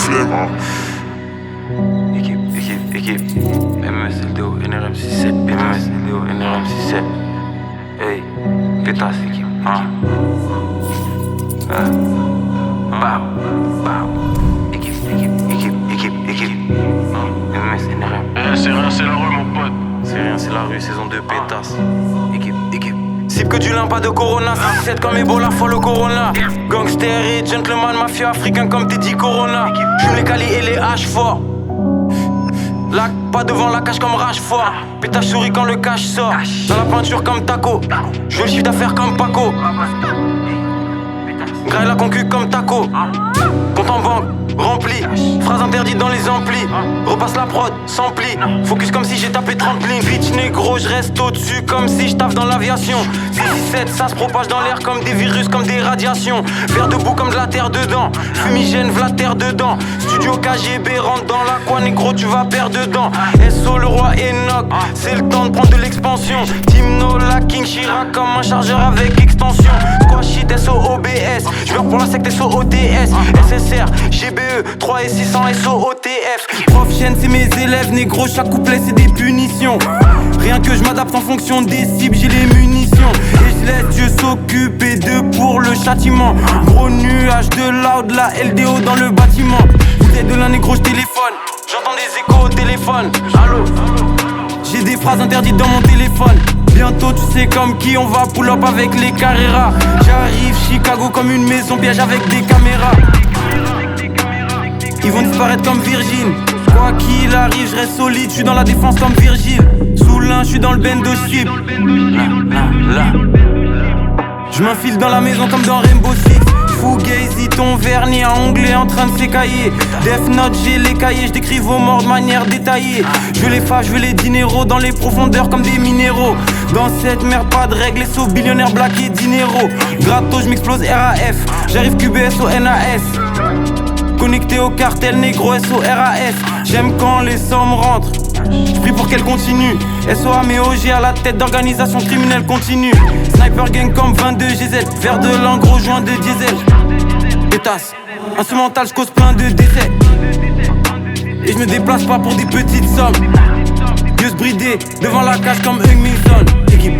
flemme. Équipe, MMS LDO, NRM 67, MMS LDO, NRM 67. Hey, pétasse équipe, Équipe, MMS NRM. C'est rien, c'est la rue mon pote. C'est rien, c'est la rue, saison 2, pétasse. Équipe. Cible que du lin, pas de Corona. 7 comme Ebola, fois le Corona. Gangster et gentleman, mafia africain comme Teddy Corona. J'fume les Cali et les H forts. Là, pas devant la cage comme Rashford. Pétage souris quand le cash sort. Dans la peinture comme Taco. Je veux le chiffre d'affaires comme Paco. Graille la concu comme Taco. Compte en banque, rempli. Phrase interdite dans les amplis. Repasse la prod, s'emplit. Focus comme si j'ai tapé 30 lignes. Bitch négro, je reste au-dessus comme si je taffe dans l'aviation. 6-7, ça se propage dans l'air comme des virus, comme des radiations. Verre debout comme de la terre dedans. Fumigène, v'la terre dedans. Studio KGB, rentre dans la quoi négro, tu vas perdre dedans. SO, le roi Enoch, c'est le temps de prendre de l'expansion. Timno, la King Chirac comme un chargeur avec extension. Squash shit, SO-OBS. Je meurs pour la secte SO-OTS. SSR, GBE, 3 et 600 SO-OTF. Prof chaîne, c'est mes élèves, négro, chaque couplet c'est des punitions. Rien que je m'adapte en fonction des cibles, j'ai les munitions. Et je laisse Dieu s'occuper d'eux pour le châtiment. Gros nuage de loud, la LDO dans le bâtiment. Vous êtes de l'un négro, je téléphone. J'entends des échos au téléphone. Allô. J'ai des phrases interdites dans mon téléphone. Bientôt tu sais comme qui on va pull up avec les Carrera. J'arrive Chicago comme une maison piège avec des caméras. Ils vont disparaître comme Virgin. Quoi qu'il arrive, je reste solide, je suis dans la défense comme Virgile. Sous l'un, je suis dans le bendo ship. Là. Je m'infile dans la maison comme dans Rainbow Six. Fugazi, ton vernis à onglet en train de s'écailler. Death Note, j'ai les cahiers, je décris vos morts de manière détaillée. Je veux les fages, je veux les dineros dans les profondeurs comme des minéraux. Dans cette merde, pas de règles, SO, billionnaire, black et dinero. Gratos, je m'explose RAF, j'arrive QBS au NAS. Connecté au cartel négro, SO-RAS. J'aime quand les sommes rentrent. J'prie pour qu'elles continuent. SOA mais OG à la tête d'organisation criminelle continue. Sniper gang comme 22 GZ. Verre de l'an, gros joint de diesel. Pétasse, instrumental, j'cause plein de décès. Et j'me déplace pas pour des petites sommes. Mieux se brider devant la cage comme Hung Milson. Équipe.